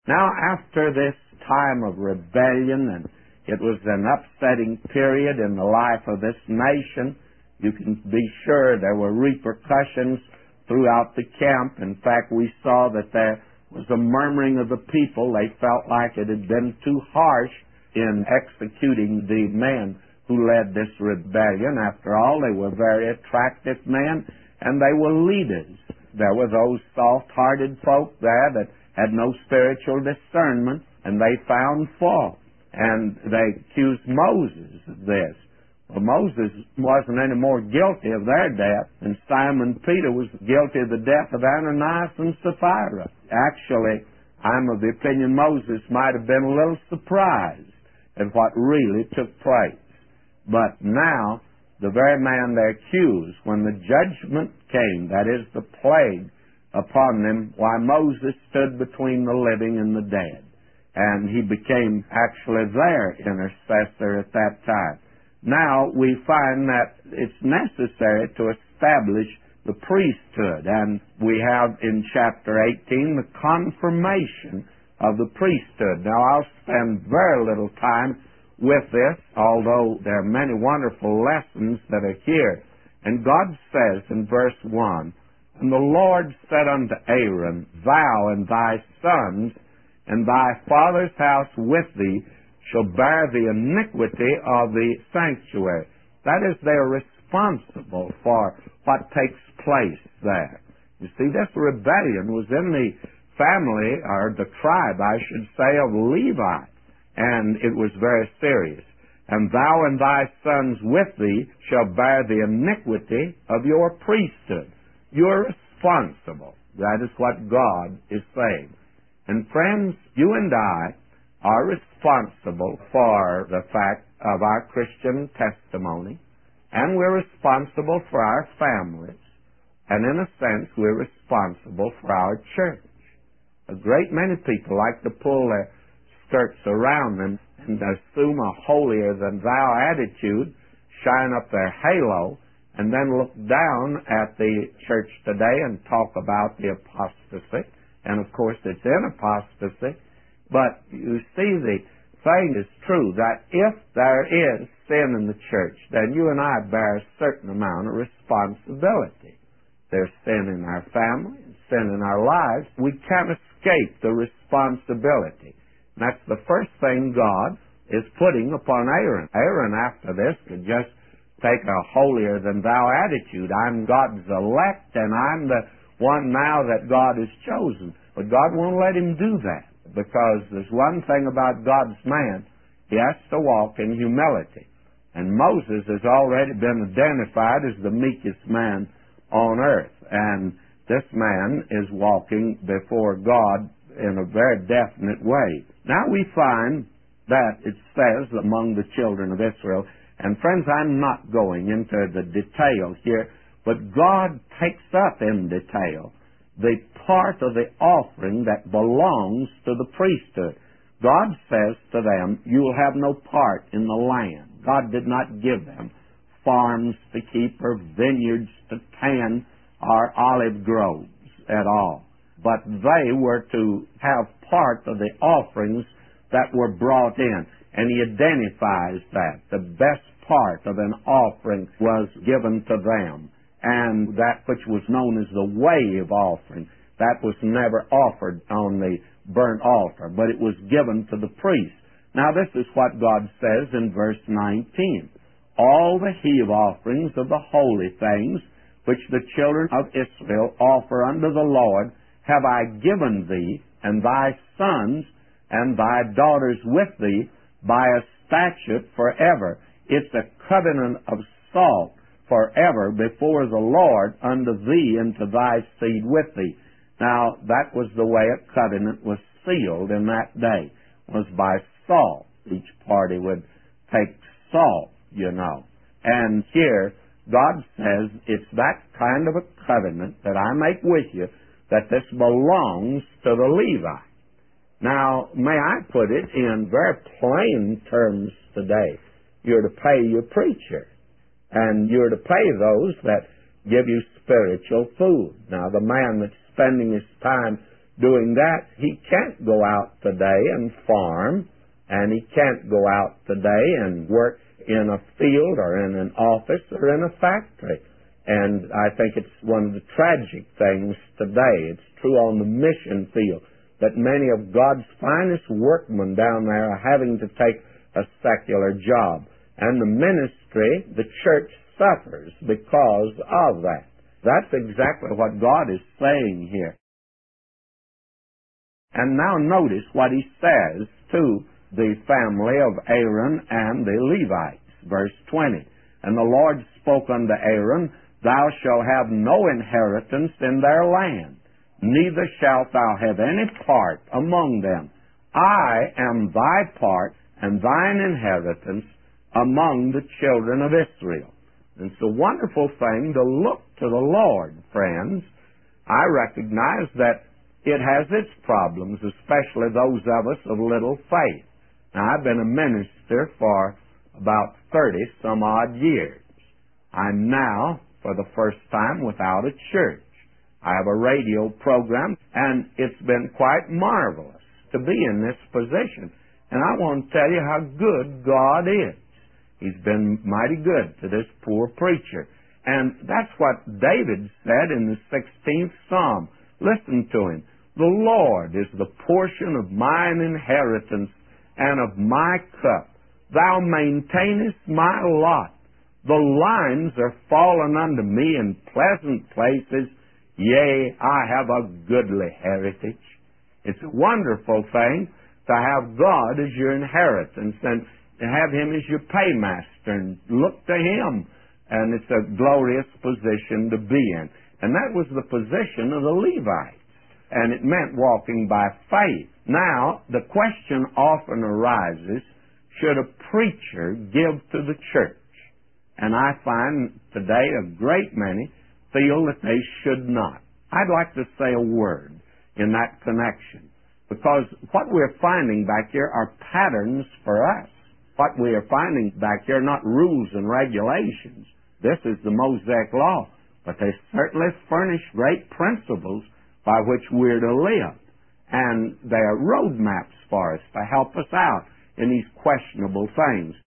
Now, after this time of rebellion, and it was an upsetting period in the life of this nation, you can be sure there were repercussions throughout the camp. In fact, we saw that there was a murmuring of the people. They felt like it had been too harsh in executing the men who led this rebellion. After all, they were very attractive men, and they were leaders. There were those soft-hearted folk there that had no spiritual discernment, and they found fault. And they accused Moses of this. Well, Moses wasn't any more guilty of their death than Simon Peter was guilty of the death of Ananias and Sapphira. Actually, I'm of the opinion Moses might have been a little surprised at what really took place. But now, the very man they accused, when the judgment came, that is, the plague upon them, why, Moses stood between the living and the dead. And he became actually their intercessor at that time. Now we find that it's necessary to establish the priesthood, and we have in chapter 18 the confirmation of the priesthood. Now I'll spend very little time with this, although there are many wonderful lessons that are here. And God says in verse 1, "And the Lord said unto Aaron, Thou and thy sons and thy father's house with thee shall bear the iniquity of the sanctuary." That is, they are responsible for what takes place there. You see, this rebellion was in the family, or the tribe, I should say, of Levi, and it was very serious. "And thou and thy sons with thee shall bear the iniquity of your priesthood." You're responsible. That is what God is saying. And friends, you and I are responsible for the fact of our Christian testimony, and we're responsible for our families, and in a sense, we're responsible for our church. A great many people like to pull their skirts around them and assume a holier-than-thou attitude, shine up their halo, and then look down at the church today and talk about the apostasy. And of course, it's in apostasy. But you see, the thing is true that if there is sin in the church, then you and I bear a certain amount of responsibility. There's sin in our family, and sin in our lives. We can't escape the responsibility. And that's the first thing God is putting upon Aaron. Aaron, after this, could just take a holier-than-thou attitude. I'm God's elect, and I'm the one now that God has chosen. But God won't let him do that, because there's one thing about God's man. He has to walk in humility. And Moses has already been identified as the meekest man on earth. And this man is walking before God in a very definite way. Now we find that it says among the children of Israel, and friends, I'm not going into the details here, but God takes up in detail the part of the offering that belongs to the priesthood. God says to them, you'll have no part in the land. God did not give them farms to keep or vineyards to tend or olive groves at all. But they were to have part of the offerings that were brought in. And he identifies that. The best part of an offering was given to them. And that which was known as the wave offering, that was never offered on the burnt altar, but it was given to the priest. Now this is what God says in verse 19. All the heave offerings of the holy things which the children of Israel offer unto the Lord have I given thee, and thy sons and thy daughters with thee by a statute forever. It's a covenant of salt forever before the Lord unto thee and to thy seed with thee. Now, that was the way a covenant was sealed in that day, was by salt. Each party would take salt, you know. And here, God says, it's that kind of a covenant that I make with you, that this belongs to the Levite. Now, may I put it in very plain terms today? You're to pay your preacher, and you're to pay those that give you spiritual food. Now, the man that's spending his time doing that, he can't go out today and farm, and he can't go out today and work in a field or in an office or in a factory. And I think it's one of the tragic things today. It's true on the mission field that many of God's finest workmen down there are having to take a secular job. And the ministry, the church, suffers because of that. That's exactly what God is saying here. And now notice what he says to the family of Aaron and the Levites. Verse 20, "And the Lord spoke unto Aaron, Thou shalt have no inheritance in their land, neither shalt thou have any part among them. I am thy part and thine inheritance among the children of Israel." And it's a wonderful thing to look to the Lord, friends. I recognize that it has its problems, especially those of us of little faith. Now, I've been a minister for about 30-some-odd years. I'm now, for the first time, without a church. I have a radio program, and it's been quite marvelous to be in this position. And I want to tell you how good God is. He's been mighty good to this poor preacher. And that's what David said in the 16th Psalm. Listen to him. "The Lord is the portion of mine inheritance and of my cup. Thou maintainest my lot. The lines are fallen unto me in pleasant places. Yea, I have a goodly heritage." It's a wonderful thing to have God as your inheritance and to have Him as your paymaster and look to Him. And it's a glorious position to be in. And that was the position of the Levites. And it meant walking by faith. Now, the question often arises, should a preacher give to the church? And I find today a great many feel that they should not. I'd like to say a word in that connection, because what we're finding back here are patterns for us. What we are finding back here are not rules and regulations. This is the Mosaic Law, but they certainly furnish great principles by which we're to live. And they are roadmaps for us to help us out in these questionable things.